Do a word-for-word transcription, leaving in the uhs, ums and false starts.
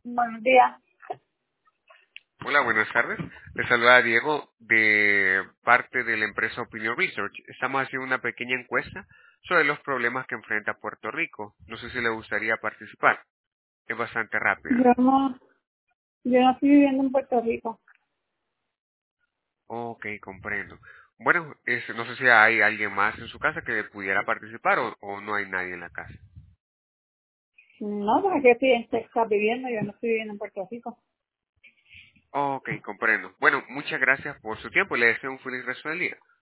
Buenos días. Hola, buenas tardes. Le saluda Diego de parte de la empresa Opinion Research. Estamos haciendo una pequeña encuesta sobre los problemas que enfrenta Puerto Rico. No sé si le gustaría participar. Es bastante rápida. Yo no, yo no estoy viviendo en Puerto Rico. Ok, comprendo. Bueno, es- no sé si hay alguien más en su casa que pudiera participar o, o no hay nadie en la casa. No, porque yo estoy en Texas viviendo, yo no estoy viviendo en Puerto Rico. Ok, comprendo. Bueno, muchas gracias por su tiempo y le deseo un feliz resto del día.